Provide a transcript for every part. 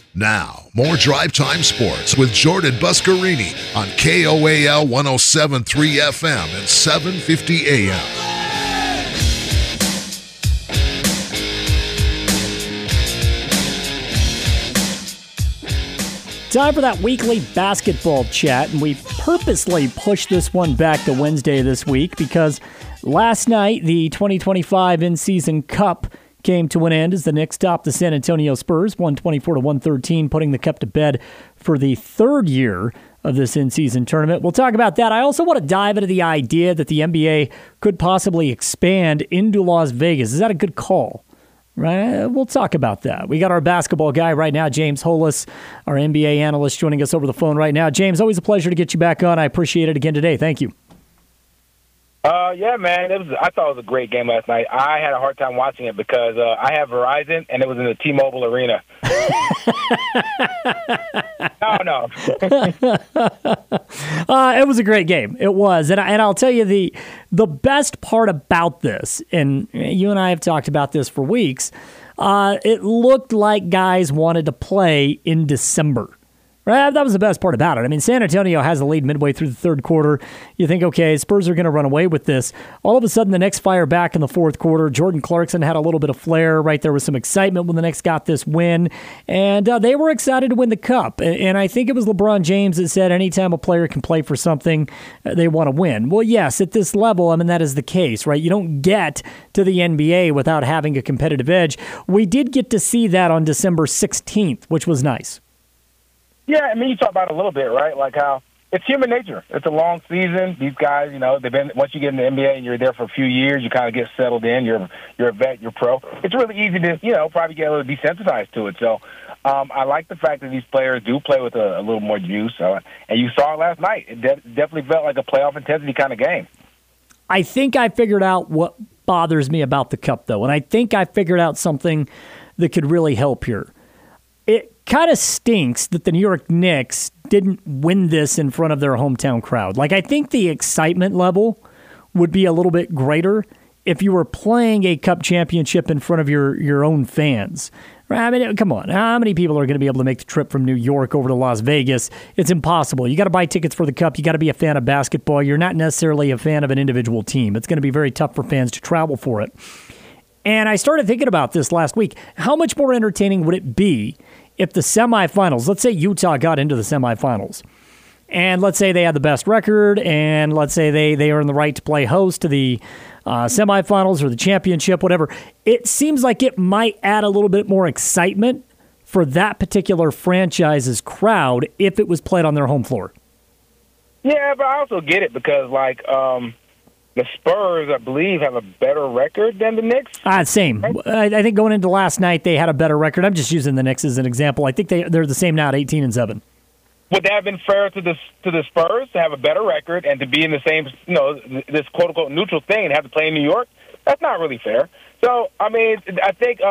Now, more Drive Time Sports with Jordan Buscarini on KOAL 107.3 FM and 750 AM. Time for that weekly basketball chat, and we purposely pushed this one back to Wednesday this week because last night the 2025 in-season Cup came to an end as the Knicks topped the San Antonio Spurs 124-113, putting the Cup to bed for the third year of this in-season tournament. We'll talk about that. I also want to dive into the idea that the NBA could possibly expand into Las Vegas. Is that a good call? Right, we'll talk about that. We got our basketball guy right now, James Holas, our NBA analyst, joining us over the phone right now. James, always a pleasure to get you back on. I appreciate it again today. Thank you. Yeah, man. I thought it was a great game last night. I had a hard time watching it because I have Verizon, and it was in the T-Mobile Arena. No. It was a great game. It was. And I'll tell you the best part about this, and you and I have talked about this for weeks, it looked like guys wanted to play in December. Right? That was the best part about it. I mean, San Antonio has the lead midway through the third quarter. You think, okay, Spurs are going to run away with this. All of a sudden, the Knicks fire back in the fourth quarter. Jordan Clarkson had a little bit of flair, right? There was some excitement when the Knicks got this win, and they were excited to win the Cup. And I think it was LeBron James that said anytime a player can play for something, they want to win. Well, yes, at this level, I mean, that is the case, right? You don't get to the NBA without having a competitive edge. We did get to see that on December 16th, which was nice. Yeah, I mean, you talk about it a little bit, right? Like how it's human nature. It's a long season. These guys, they've been, once you get in the NBA and you're there for a few years, you kind of get settled in. You're a vet, you're pro. It's really easy to, probably get a little desensitized to it. So I like the fact that these players do play with a little more juice. And you saw it last night. It definitely felt like a playoff intensity kind of game. I think I figured out what bothers me about the Cup, though, and I think I figured out something that could really help here. It kind of stinks that the New York Knicks didn't win this in front of their hometown crowd. Like, I think the excitement level would be a little bit greater if you were playing a Cup championship in front of your own fans. I mean, come on. How many people are going to be able to make the trip from New York over to Las Vegas? It's impossible. You got to buy tickets for the Cup. You got to be a fan of basketball. You're not necessarily a fan of an individual team. It's going to be very tough for fans to travel for it. And I started thinking about this last week. How much more entertaining would it be if the semifinals, let's say Utah got into the semifinals, and let's say they had the best record, and let's say they earned the right to play host to the semifinals or the championship, whatever. It seems like it might add a little bit more excitement for that particular franchise's crowd if it was played on their home floor. Yeah, but I also get it because, the Spurs, I believe, have a better record than the Knicks. Same. I think going into last night, they had a better record. I'm just using the Knicks as an example. I think they're the same now at 18-7. Would that have been fair to the Spurs to have a better record and to be in the same, this quote-unquote neutral thing and have to play in New York? That's not really fair. So, I mean, I think...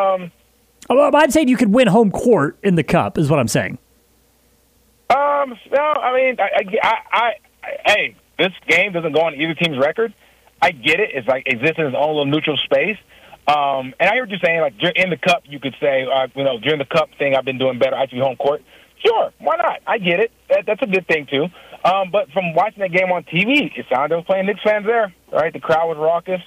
I'm saying you could win home court in the Cup, is what I'm saying. No, I mean, hey, this game doesn't go on either team's record. I get it. It's like exists in its own little neutral space. And I heard you saying, like, in the Cup, you could say, during the Cup thing, I've been doing better. I should be home court. Sure, why not? I get it. That's a good thing, too. But from watching that game on TV, it sounded like playing Knicks fans there, right? The crowd was raucous.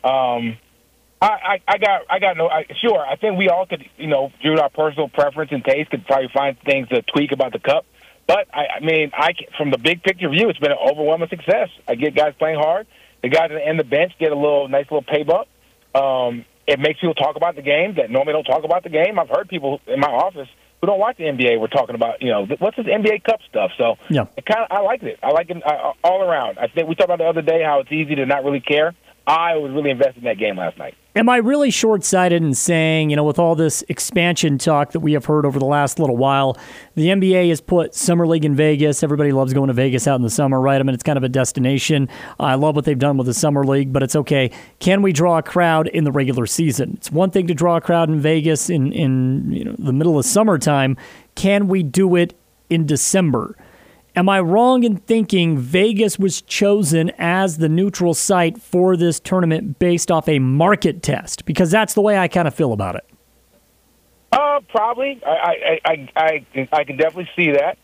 Sure, I think we all could, due to our personal preference and taste, could probably find things to tweak about the Cup. But, from the big picture view, it's been an overwhelming success. I get guys playing hard. The guys in the bench get a nice little pay bump. It makes people talk about the game that normally don't talk about the game. I've heard people in my office who don't watch the NBA were talking about, what's this NBA Cup stuff? So yeah. I liked it. I like it all around. I think we talked about the other day how it's easy to not really care. I was really invested in that game last night. Am I really short-sighted in saying, with all this expansion talk that we have heard over the last little while, the NBA has put Summer League in Vegas. Everybody loves going to Vegas out in the summer, right? I mean, it's kind of a destination. I love what they've done with the Summer League, but it's okay. Can we draw a crowd in the regular season? It's one thing to draw a crowd in Vegas in the middle of summertime. Can we do it in December? Am I wrong in thinking Vegas was chosen as the neutral site for this tournament based off a market test? Because that's the way I kind of feel about it. probably. I can definitely see that.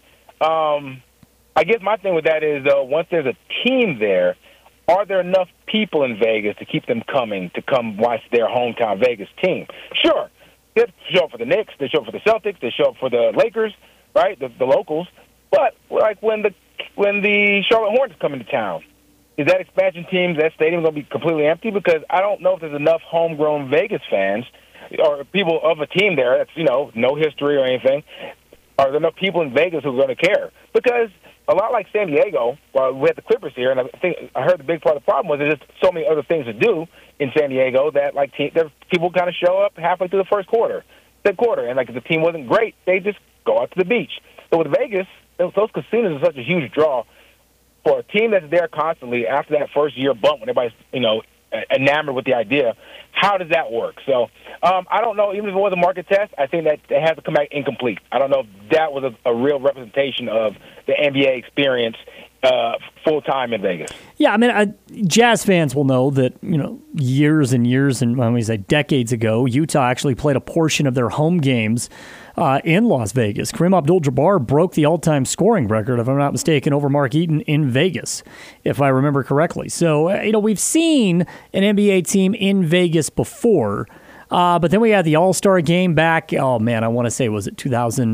I guess my thing with that is, though, once there's a team there, are there enough people in Vegas to keep them coming to come watch their hometown Vegas team? Sure. They show up for the Knicks. They show up for the Celtics. They show up for the Lakers, right, the locals. But, like, when the Charlotte Hornets come into town, is that expansion team, that stadium going to be completely empty? Because I don't know if there's enough homegrown Vegas fans or people of a team there that's, no history or anything. Are there enough people in Vegas who are going to care? Because a lot like San Diego, we had the Clippers here, and I heard the big part of the problem was there's just so many other things to do in San Diego that people kind of show up halfway through the second quarter, and if the team wasn't great, they just go out to the beach. So with Vegas, those casinos are such a huge draw for a team that's there constantly after that first year bump when everybody's enamored with the idea. How does that work? So I don't know. Even if it was a market test, I think that it has to come back incomplete. I don't know if that was a real representation of the NBA experience full time in Vegas. Yeah, I mean, Jazz fans will know that years and years and when we say decades ago, Utah actually played a portion of their home games in Las Vegas. Kareem Abdul-Jabbar broke the all-time scoring record, if I'm not mistaken, over Mark Eaton in Vegas, if I remember correctly. So, we've seen an NBA team in Vegas before, but then we had the All-Star game back, I want to say, was it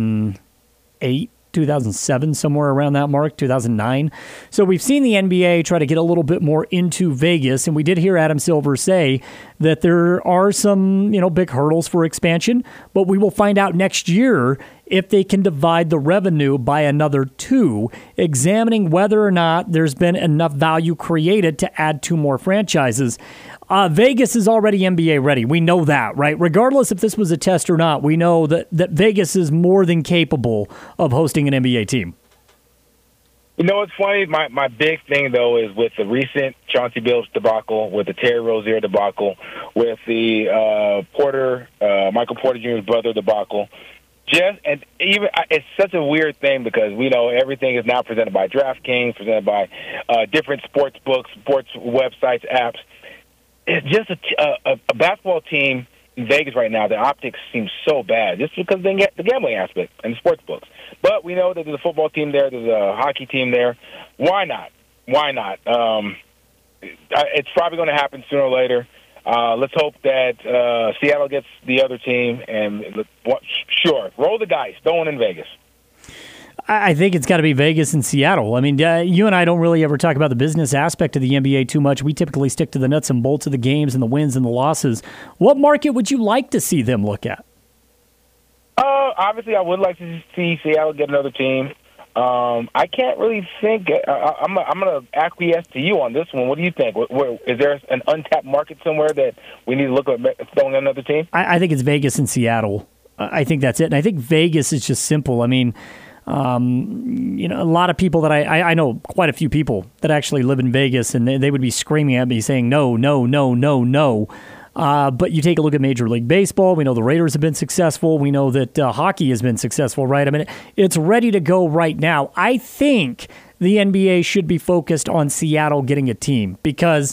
2008? 2007, somewhere around that mark, 2009. So we've seen the NBA try to get a little bit more into Vegas, and we did hear Adam Silver say that there are some, big hurdles for expansion, but we will find out next year if they can divide the revenue by another 2, examining whether or not there's been enough value created to add 2 more franchises. Vegas is already NBA ready. We know that, right? Regardless if this was a test or not, we know that Vegas is more than capable of hosting an NBA team. It's funny? My big thing, though, is with the recent Chauncey Billups debacle, with the Terry Rozier debacle, with the Michael Porter Jr.'s brother debacle. It's such a weird thing because we know everything is now presented by DraftKings, presented by different sports books, sports websites, apps. It's just a basketball team in Vegas right now. The optics seem so bad just because they get the gambling aspect and the sports books. But we know that there's a football team there, there's a hockey team there. Why not? It's probably going to happen sooner or later. Let's hope that Seattle gets the other team. And sure, roll the dice. Don't win in Vegas. I think it's got to be Vegas and Seattle. I mean, you and I don't really ever talk about the business aspect of the NBA too much. We typically stick to the nuts and bolts of the games and the wins and the losses. What market would you like to see them look at? Obviously, I would like to see Seattle get another team. I can't really think. I'm going to acquiesce to you on this one. What do you think? Is there an untapped market somewhere that we need to look at throwing another team? I think it's Vegas and Seattle. I think that's it. And I think Vegas is just simple. I mean, a lot of people that I know quite a few people that actually live in Vegas, and they would be screaming at me saying, no, no, no, no, no. But you take a look at Major League Baseball. We know the Raiders have been successful. We know that hockey has been successful, right? I mean, it's ready to go right now. I think the NBA should be focused on Seattle getting a team because,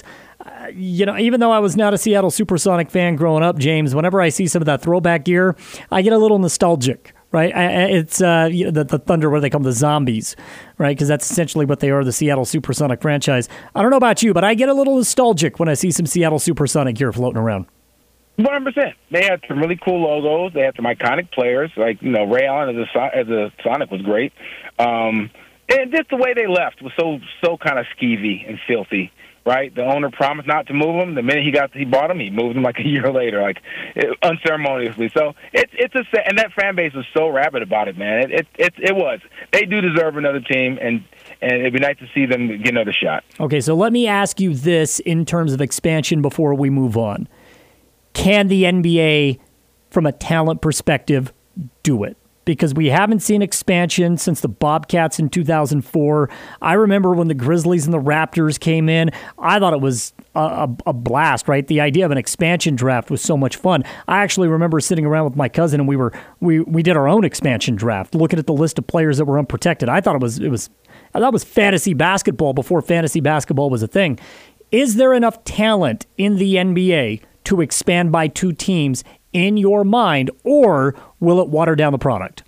even though I was not a Seattle Supersonic fan growing up, James, whenever I see some of that throwback gear, I get a little nostalgic. Right, it's the Thunder, where they come the Zombies, right? Because that's essentially what they are, the Seattle Supersonic franchise. I don't know about you, but I get a little nostalgic when I see some Seattle Supersonic gear floating around. 100%. They had some really cool logos. They had some iconic players, like Ray Allen as a Sonic was great, and just the way they left was so kind of skeevy and filthy. Right, the owner promised not to move him. The minute he bought him, he moved him like a year later, unceremoniously. So and that fan base was so rabid about it, man. It was. They do deserve another team, and it'd be nice to see them get another shot. Okay, so let me ask you this in terms of expansion before we move on: can the NBA, from a talent perspective, do it? Because we haven't seen expansion since the Bobcats in 2004. I remember when the Grizzlies and the Raptors came in, I thought it was a blast, right? The idea of an expansion draft was so much fun. I actually remember sitting around with my cousin and we did our own expansion draft, looking at the list of players that were unprotected. I thought it was fantasy basketball before fantasy basketball was a thing. Is there enough talent in the NBA to expand by 2 teams in your mind, or will it water down the product?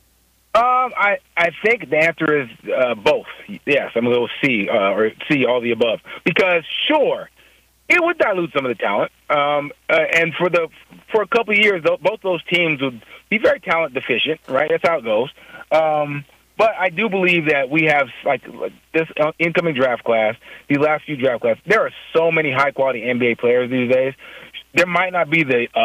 I think the answer is both. Yes, I'm going to go C, or C, all the above. Because, sure, it would dilute some of the talent. And for a couple of years, both those teams would be very talent deficient, right? That's how it goes. But I do believe that we have, like this incoming draft class, these last few draft classes, there are so many high-quality NBA players these days. There might not be the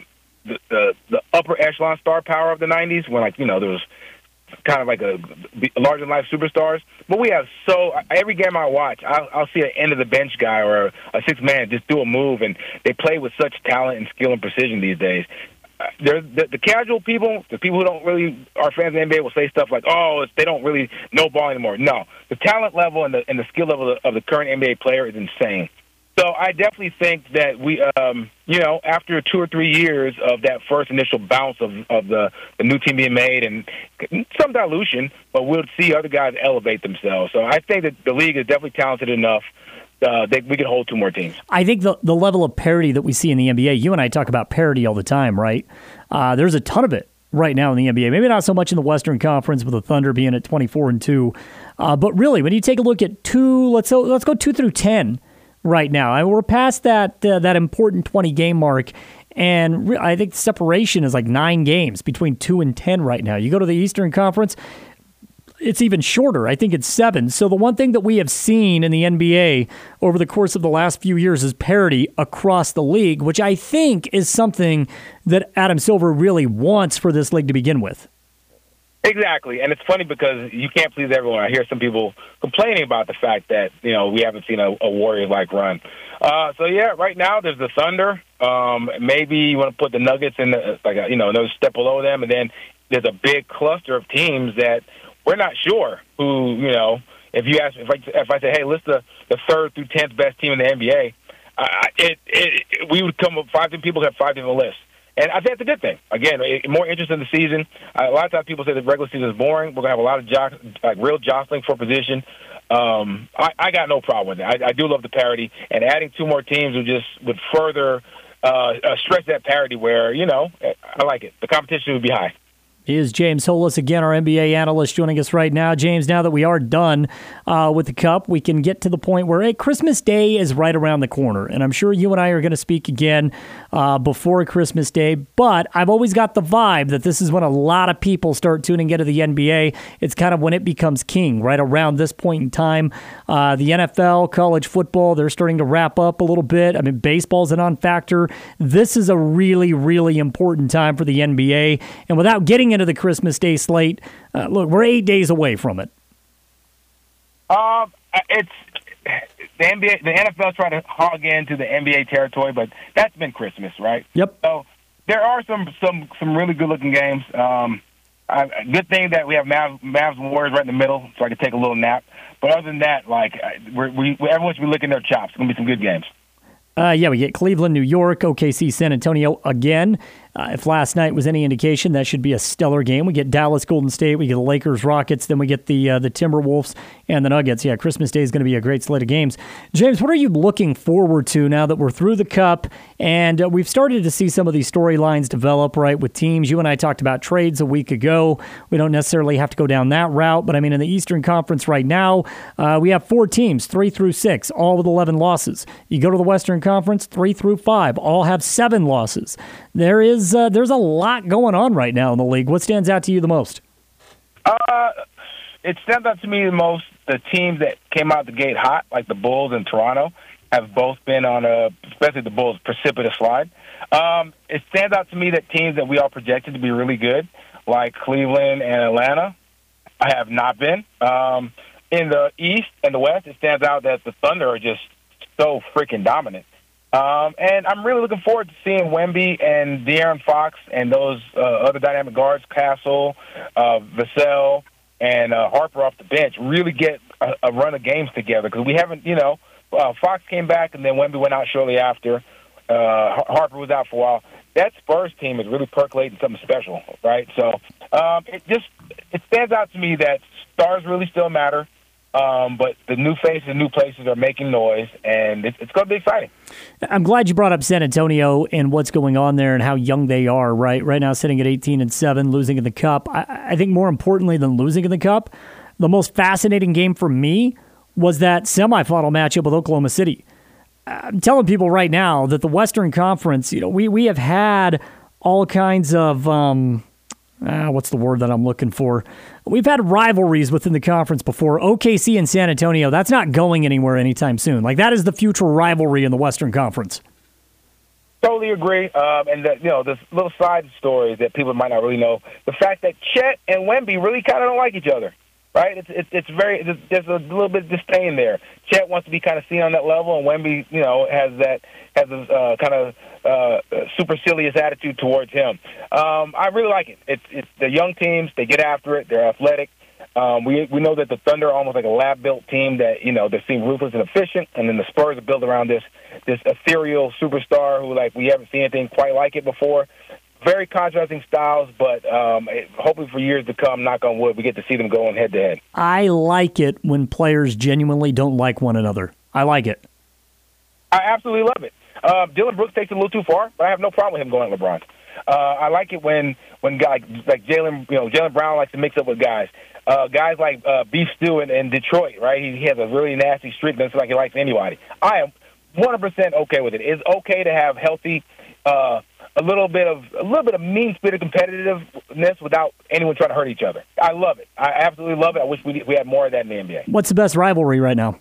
upper echelon star power of the 90s when, like, there was kind of like a larger-than-life superstars. But we have every game I watch, I'll see an end-of-the-bench guy or a six-man just do a move, and they play with such talent and skill and precision these days. There's the casual people, the people who don't really are fans of the NBA will say stuff like, "Oh, they don't really know ball anymore." No, the talent level and the skill level of the current NBA player is insane. So I definitely think that we, after 2 or 3 years of that first initial bounce of the new team being made and some dilution, but we'll see other guys elevate themselves. So I think that the league is definitely talented enough that we can hold 2 more teams. I think the level of parity that we see in the NBA, you and I talk about parity all the time, right? There's a ton of it right now in the NBA. Maybe not so much in the Western Conference with the Thunder being at 24-2. But really, when you take a look at let's go 2 through 10 right now. We're past that important 20-game mark, and I think the separation is like 9 games between 2 and 10 right now. You go to the Eastern Conference, it's even shorter. I think it's 7. So the one thing that we have seen in the NBA over the course of the last few years is parity across the league, which I think is something that Adam Silver really wants for this league to begin with. Exactly, and it's funny because you can't please everyone. I hear some people complaining about the fact that we haven't seen a Warriors-like run. Right now there's the Thunder. Maybe you want to put the Nuggets in another step below them, and then there's a big cluster of teams that we're not sure who. If you ask, if I say, hey, list the 3rd through 10th best team in the NBA, we would come up 5 different people have 5 different lists. And I think it's a good thing. Again, more interest in the season. A lot of times people say the regular season is boring. We're going to have a lot of real jostling for position. I got no problem with it. I do love the parity, and adding 2 more teams would further stretch that parity where, I like it. The competition would be high. Is James Holas, again, our NBA analyst, joining us right now. James, now that we are done with the Cup, we can get to the point where Christmas Day is right around the corner. And I'm sure you and I are going to speak again before Christmas Day. But I've always got the vibe that this is when a lot of people start tuning into the NBA. It's kind of when it becomes king, right around this point in time. The NFL, college football, they're starting to wrap up a little bit. I mean, baseball's a non-factor. This is a really, really important time for the NBA. And without getting into the Christmas Day slate, look, we're 8 days away from it. It's the NBA, the NFL's trying to hog into the NBA territory, but that's been Christmas, right? Yep. So there are some really good looking games. Good thing that we have Mavs and Warriors right in the middle, so I can take a little nap. But other than that, everyone should be licking their chops. It's gonna be some good games. We get Cleveland, New York, OKC, San Antonio again. If last night was any indication, that should be a stellar game. We get Dallas, Golden State, we get the Lakers, Rockets, then we get the Timberwolves and the Nuggets. Yeah, Christmas Day is going to be a great slate of games. James, what are you looking forward to now that we're through the Cup and we've started to see some of these storylines develop, right, with teams? You and I talked about trades a week ago. We don't necessarily have to go down that route, but I mean, in the Eastern Conference right now, we have 4 teams, 3 through 6, all with 11 losses. You go to the Western Conference, 3 through 5, all have 7 losses. There's a lot going on right now in the league. What stands out to you the most? It stands out to me the most, the teams that came out the gate hot, like the Bulls and Toronto, have both been on especially the Bulls, precipitous slide. It stands out to me that teams that we all projected to be really good, like Cleveland and Atlanta, have not been. In the East and the West, it stands out that the Thunder are just so freaking dominant. And I'm really looking forward to seeing Wemby and De'Aaron Fox and those other dynamic guards, Castle, Vassell, and Harper off the bench, really get a run of games together. Because we haven't, Fox came back and then Wemby went out shortly after. Harper was out for a while. That Spurs team is really percolating something special, right? So it stands out to me that stars really still matter. But the new faces, new places are making noise, and it's going to be exciting. I'm glad you brought up San Antonio and what's going on there and how young they are. Right now, sitting at 18-7, losing in the Cup. I think more importantly than losing in the Cup, the most fascinating game for me was that semifinal matchup with Oklahoma City. I'm telling people right now that the Western Conference, we have had all kinds of what's the word that I'm looking for? We've had rivalries within the conference before. OKC and San Antonio, that's not going anywhere anytime soon. Like, that is the future rivalry in the Western Conference. Totally agree. And this little side story that people might not really know, the fact that Chet and Wemby really kind of don't like each other. Right, there's a little bit of disdain there. Chet wants to be kind of seen on that level, and Wemby, has a kind of supercilious attitude towards him. I really like it. It's the young teams; they get after it. They're athletic. We know that the Thunder are almost like a lab-built team that they seem ruthless and efficient, and then the Spurs are built around this ethereal superstar who we haven't seen anything quite like it before. Very contrasting styles, but hopefully for years to come, knock on wood, we get to see them going head-to-head. I like it when players genuinely don't like one another. I like it. I absolutely love it. Dylan Brooks takes it a little too far, but I have no problem with him going at LeBron. I like it when guys like Jaylen Brown likes to mix up with guys. Guys like Beef Stew in Detroit, right? He has a really nasty streak, but it's like he likes anybody. I am 100% okay with it. It's okay to have healthy a little bit of mean-spirited competitiveness without anyone trying to hurt each other. I love it. I absolutely love it. I wish we had more of that in the NBA. What's the best rivalry right now?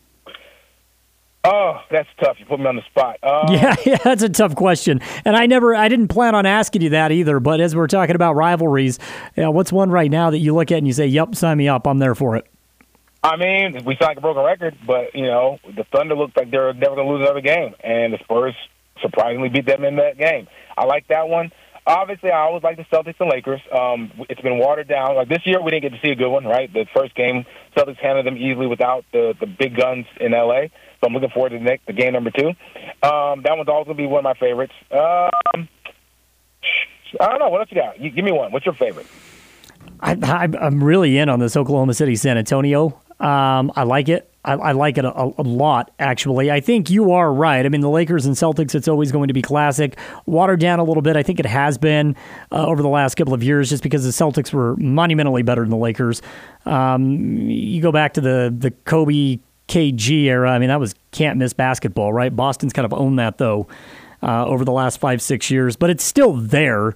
Oh, that's tough. You put me on the spot. Yeah, that's a tough question. And I didn't plan on asking you that either, but as we're talking about rivalries, what's one right now that you look at and you say, yep, sign me up, I'm there for it? I mean, we sound like a broken record, but, the Thunder looks like they're never going to lose another game, and the Spurs surprisingly beat them in that game. I like that one. Obviously, I always like the Celtics and Lakers. It's been watered down. Like this year, we didn't get to see a good one, right? The first game, Celtics handled them easily without the big guns in L.A., so I'm looking forward to the game number 2. That one's always going to be one of my favorites. I don't know. What else you got? Give me one. What's your favorite? I'm really in on this Oklahoma City, San Antonio. I like it. I like it a lot, actually. I think you are right. I mean, the Lakers and Celtics, it's always going to be classic. Watered down a little bit. I think it has been over the last couple of years just because the Celtics were monumentally better than the Lakers. You go back to the Kobe KG era. I mean, that was can't-miss basketball, right? Boston's kind of owned that, though, over the last 5-6 years. But it's still there.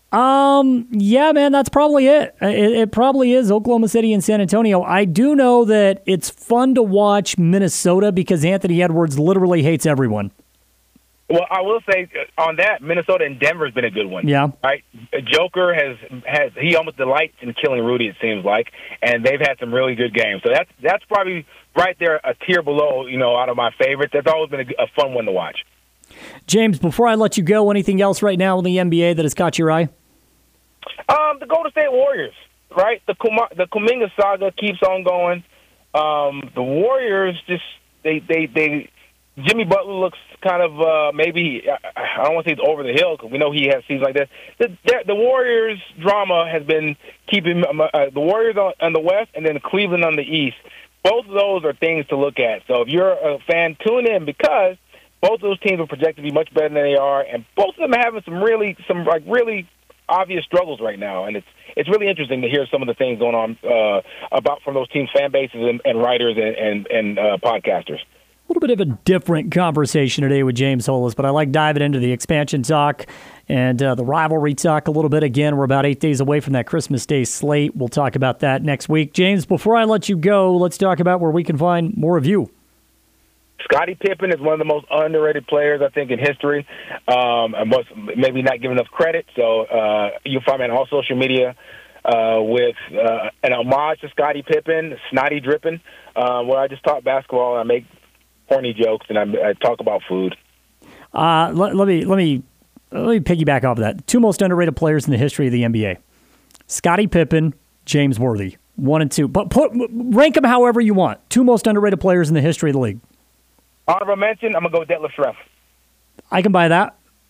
Yeah, man, that's probably it. It probably is Oklahoma City and San Antonio. I do know that it's fun to watch Minnesota because Anthony Edwards literally hates everyone. Well, I will say on that, Minnesota and Denver has been a good one. Yeah. Right? Joker he almost delights in killing Rudy, it seems like, and they've had some really good games. So that's probably right there a tier below, out of my favorites. That's always been a fun one to watch. James, before I let you go, anything else right now in the NBA that has caught your eye? The Golden State Warriors, right? The Kuminga saga keeps on going. The Warriors they Jimmy Butler looks kind of maybe I don't want to say he's over the hill because we know he has seasons like this. The Warriors drama has been keeping the Warriors on the West and then Cleveland on the East. Both of those are things to look at. So if you're a fan, tune in because both of those teams are projected to be much better than they are, and both of them are having some really obvious struggles right now. And it's really interesting to hear some of the things going on about from those teams' fan bases and writers and podcasters. A little bit of a different conversation today with James Holas, but I like diving into the expansion talk and the rivalry talk a little bit. Again, we're about 8 days away from that Christmas Day slate. We'll talk about that next week. James, before I let you go, let's talk about where we can find more of you. Scottie Pippen is one of the most underrated players, I think, in history. And maybe not given enough credit. So you'll find me on all social media with an homage to Scottie Pippen, Snotty Drippin', where I just talk basketball and I make corny jokes and I talk about food. Let me piggyback off of that. 2 most underrated players in the history of the NBA: Scottie Pippen, James Worthy, 1 and 2. But rank them however you want. 2 most underrated players in the history of the league. Honorable mention, I'm going to go with Detlef Schrempf. I can buy that.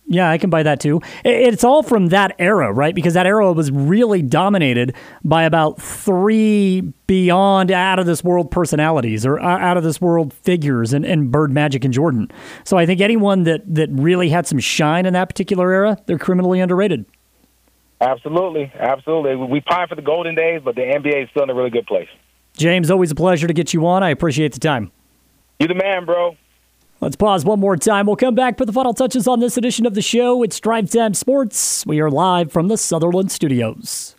Yeah, I can buy that too. It's all from that era, right? Because that era was really dominated by about 3 beyond out-of-this-world personalities or out-of-this-world figures and Bird, Magic, and Jordan. So I think anyone that really had some shine in that particular era, they're criminally underrated. Absolutely. We pine for the golden days, but the NBA is still in a really good place. James, always a pleasure to get you on. I appreciate the time. You the man, bro. Let's pause one more time. We'll come back, put the final touches on this edition of the show. It's Drive Time Sports. We are live from the Sutherland Studios.